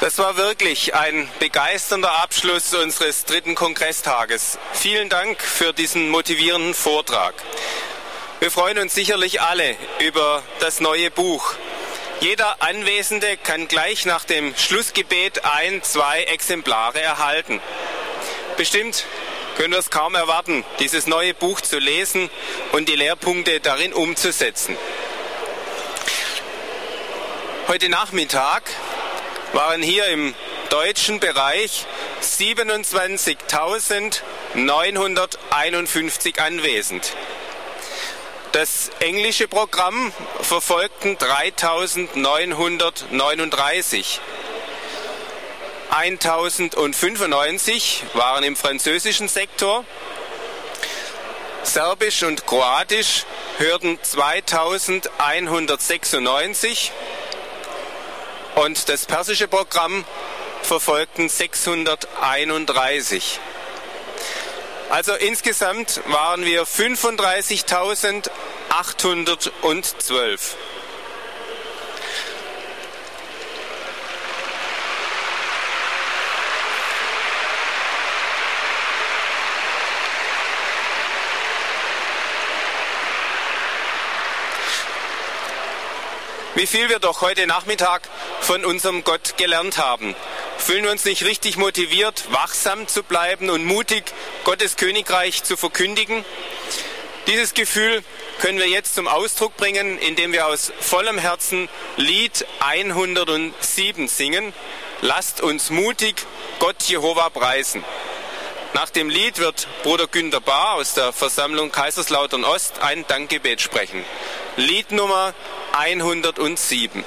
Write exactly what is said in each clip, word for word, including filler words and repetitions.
Das war wirklich ein begeisternder Abschluss unseres dritten Kongresstages. Vielen Dank für diesen motivierenden Vortrag. Wir freuen uns sicherlich alle über das neue Buch. Jeder Anwesende kann gleich nach dem Schlussgebet ein, zwei Exemplare erhalten. Bestimmt können wir es kaum erwarten, dieses neue Buch zu lesen und die Lehrpunkte darin umzusetzen. Heute Nachmittag waren hier im deutschen Bereich siebenundzwanzigtausendneunhunderteinundfünfzig anwesend. Das englische Programm verfolgten dreitausendneunhundertneununddreißig. eintausendfünfundneunzig waren im französischen Sektor. Serbisch und Kroatisch hörten zweitausendeinhundertsechsundneunzig. Und das persische Programm verfolgten sechshunderteinunddreißig. Also insgesamt waren wir fünfunddreißigtausendachthundertzwölf. Wie viel wir doch heute Nachmittag von unserem Gott gelernt haben. Fühlen wir uns nicht richtig motiviert, wachsam zu bleiben und mutig, Gottes Königreich zu verkündigen? Dieses Gefühl können wir jetzt zum Ausdruck bringen, indem wir aus vollem Herzen Lied hundertsieben singen. Lasst uns mutig Gott Jehova preisen. Nach dem Lied wird Bruder Günter Bahr aus der Versammlung Kaiserslautern Ost ein Dankgebet sprechen. Lied Nummer hundertsieben.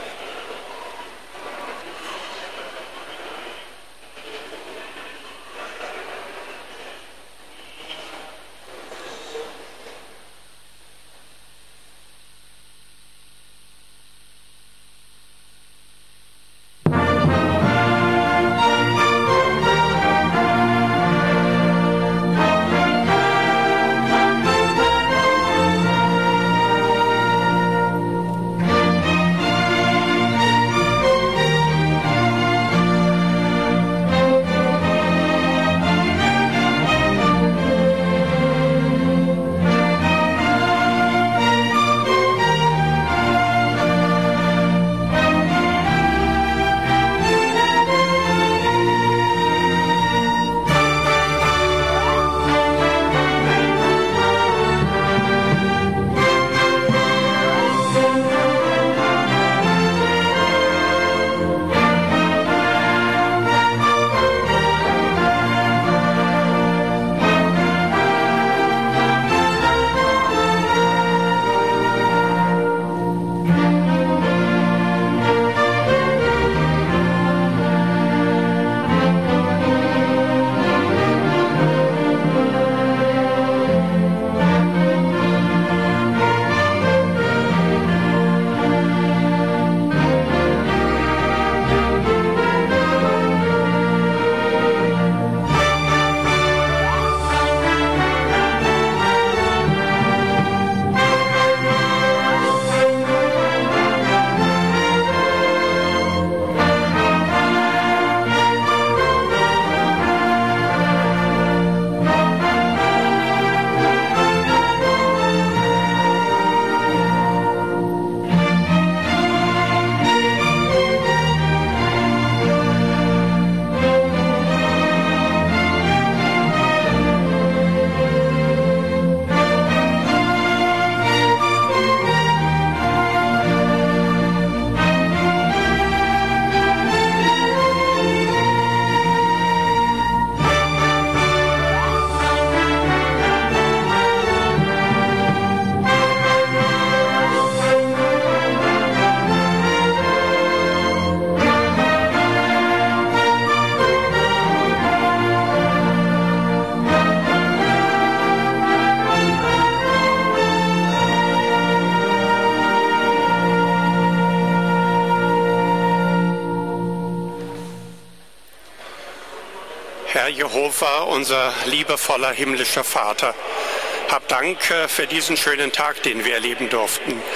Herr Jehova, unser liebevoller himmlischer Vater, hab Dank für diesen schönen Tag, den wir erleben durften.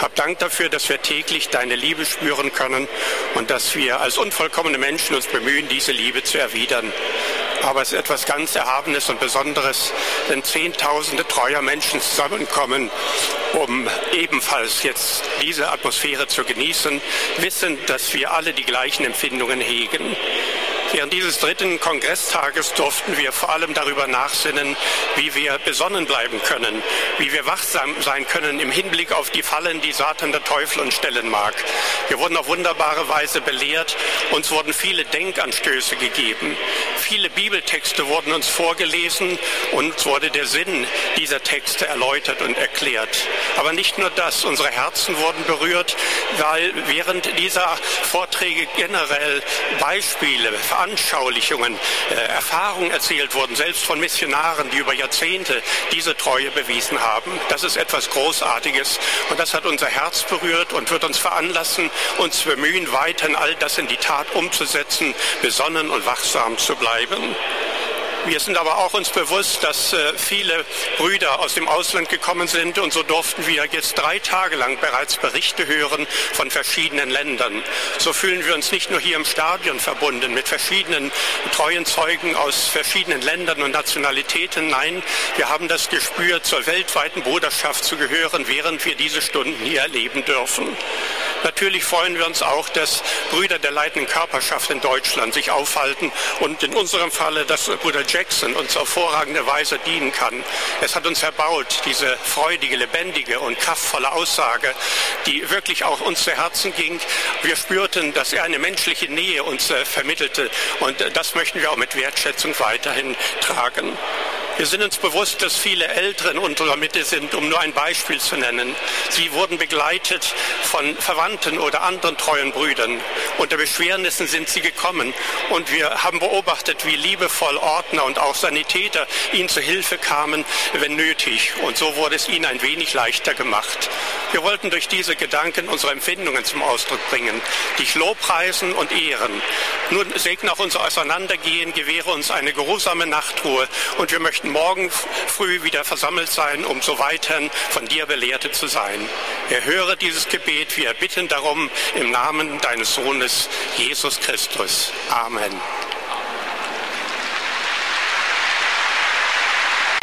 Hab Dank dafür, dass wir täglich deine Liebe spüren können und dass wir als unvollkommene Menschen uns bemühen, diese Liebe zu erwidern. Aber es ist etwas ganz Erhabenes und Besonderes, wenn Zehntausende treuer Menschen zusammenkommen, um ebenfalls jetzt diese Atmosphäre zu genießen, wissend, dass wir alle die gleichen Empfindungen hegen. Während dieses dritten Kongresstages durften wir vor allem darüber nachsinnen, wie wir besonnen bleiben können, wie wir wachsam sein können im Hinblick auf die Fallen, die Satan, der Teufel uns stellen mag. Wir wurden auf wunderbare Weise belehrt, uns wurden viele Denkanstöße gegeben, viele Bibeltexte wurden uns vorgelesen und uns wurde der Sinn dieser Texte erläutert und erklärt. Aber nicht nur das, unsere Herzen wurden berührt, weil während dieser Vorträge generell Beispiele, Veranschaulichungen, äh, Erfahrungen erzählt wurden, selbst von Missionaren, die über Jahrzehnte diese Treue bewiesen haben. Das ist etwas Großartiges und das hat unser Herz berührt und wird uns veranlassen, uns zu bemühen, weiterhin all das in die Tat umzusetzen, besonnen und wachsam zu bleiben. Wir sind aber auch uns bewusst, dass äh, viele Brüder aus dem Ausland gekommen sind und so durften wir jetzt drei Tage lang bereits Berichte hören von verschiedenen Ländern. So fühlen wir uns nicht nur hier im Stadion verbunden mit verschiedenen treuen Zeugen aus verschiedenen Ländern und Nationalitäten. Nein, wir haben das Gespür, zur weltweiten Bruderschaft zu gehören, während wir diese Stunden hier erleben dürfen. Natürlich freuen wir uns auch, dass Brüder der leitenden Körperschaft in Deutschland sich aufhalten und in unserem Falle, dass Bruder Jackson uns auf hervorragende Weise dienen kann. Es hat uns erbaut, diese freudige, lebendige und kraftvolle Aussage, die wirklich auch uns zu Herzen ging. Wir spürten, dass er eine menschliche Nähe uns äh, vermittelte und äh, das möchten wir auch mit Wertschätzung weiterhin tragen. Wir sind uns bewusst, dass viele Ältere in unserer Mitte sind, um nur ein Beispiel zu nennen. Sie wurden begleitet von Verwandten oder anderen treuen Brüdern. Unter Beschwernissen sind sie gekommen und wir haben beobachtet, wie liebevoll Ordner und auch Sanitäter ihnen zu Hilfe kamen, wenn nötig. Und so wurde es ihnen ein wenig leichter gemacht. Wir wollten durch diese Gedanken unsere Empfindungen zum Ausdruck bringen, dich lobpreisen und ehren. Nun segne auch unser Auseinandergehen, gewähre uns eine geruhsame Nachtruhe und wir möchten morgen früh wieder versammelt sein, um so weiterhin von dir belehrt zu sein. Erhöre dieses Gebet, wir bitten darum im Namen deines Sohnes Jesus Christus. Amen.